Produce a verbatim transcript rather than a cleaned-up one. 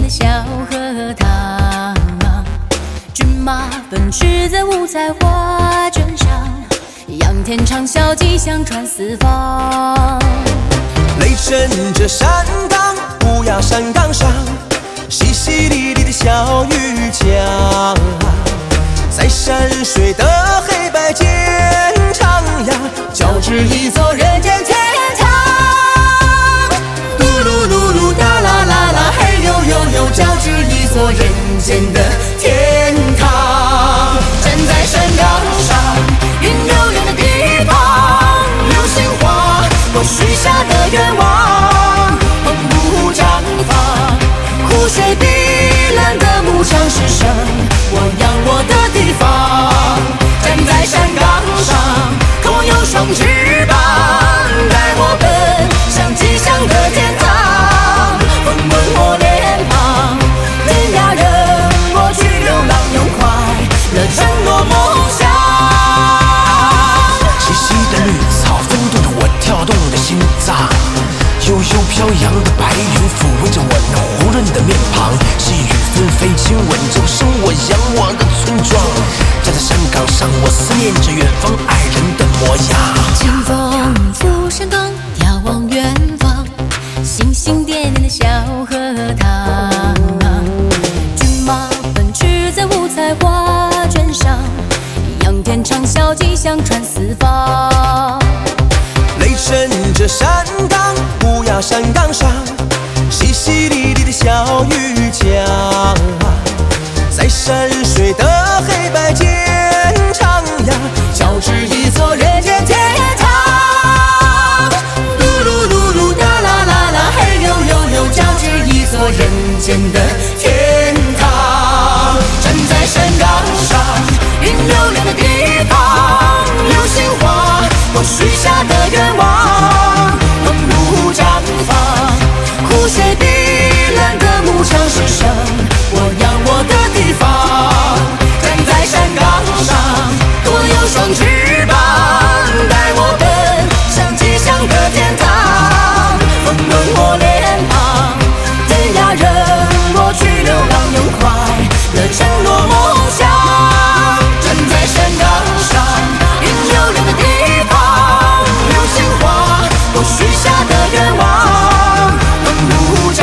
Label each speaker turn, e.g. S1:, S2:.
S1: 的小荷塘，骏马奔驰在五彩画卷上，仰天长啸，吉祥传四方。
S2: 雷震着山岗，乌鸦山岗上，淅淅沥沥的小雨江，在山水的黑白间徜徉，交织一座人间天堂。嘟噜噜噜，哒啦啦啦，嘿呦呦呦，交织一座人间的天堂。站在山岗上，云悠悠的地方，流星划过许下的愿望，澎湖绽放，湖水碧蓝的牧场是生我仰我的地方。站在山岗上，可我有双翅膀，带我奔向吉祥的天堂。风吻我脸庞，天涯人，我去流浪，用快乐承诺梦想。
S3: 细细的绿草风动着我跳动的心脏，悠悠飘扬的白云抚慰着我那红润的面庞，细雨纷飞，亲吻着生我仰望的村庄。站在山岗上，我思念着远方爱人的模样。
S1: 清风拂山岗，眺望远方，星星点点的小荷塘，骏马奔驰在五彩画卷上，仰天长啸，吉祥传四方。
S2: 雷震着山岗，乌鸦山岗上，淅淅沥沥的小雨江，在山水的黑白间徜徉，交织一座人间天堂。嘟噜噜噜，哒啦啦啦，嘿呦呦呦，交织一座人间的天堂。站在山岗上，云溜溜的地方，流星划过许下的愿望，澎湖绽放，湖水碧蓝的牧场是生我仰我的地方。站在山岗上，我有双翅膀，带我奔向吉祥的天堂。风吻我脸庞，天涯人，我去流浪，用快乐承诺梦想。站在山岗上，云溜溜的地方，流星划过许下的愿望，澎湖绽